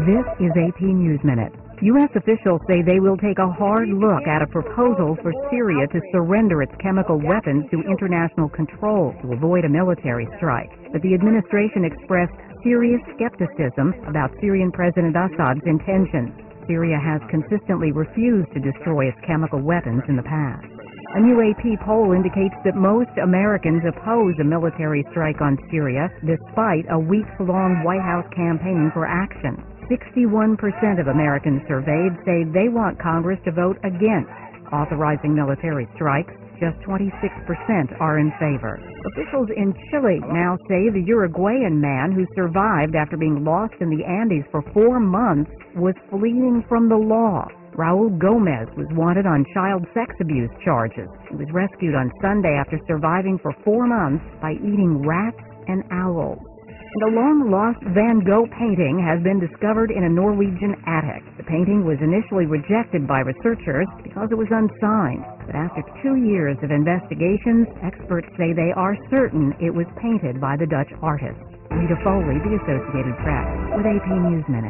This is AP News Minute. U.S. officials say they will take a hard look at a proposal for Syria to surrender its chemical weapons to international control to avoid a military strike. But the administration expressed serious skepticism about Syrian President Assad's intentions. Syria has consistently refused to destroy its chemical weapons in the past. A new AP poll indicates that most Americans oppose a military strike on Syria, despite a weeks-long White House campaign for action. 61% of Americans surveyed say they want Congress to vote against authorizing military strikes. Just 26% are in favor. Officials in Chile now say the Uruguayan man who survived after being lost in the Andes for 4 months was fleeing from the law. Raul Gomez was wanted on child sex abuse charges. He was rescued on Sunday after surviving for 4 months by eating rats and owls. And a long-lost Van Gogh painting has been discovered in a Norwegian attic. The painting was initially rejected by researchers because it was unsigned. But after 2 years of investigations, experts say they are certain it was painted by the Dutch artist. Rita Foley, The Associated Press, with AP News Minute.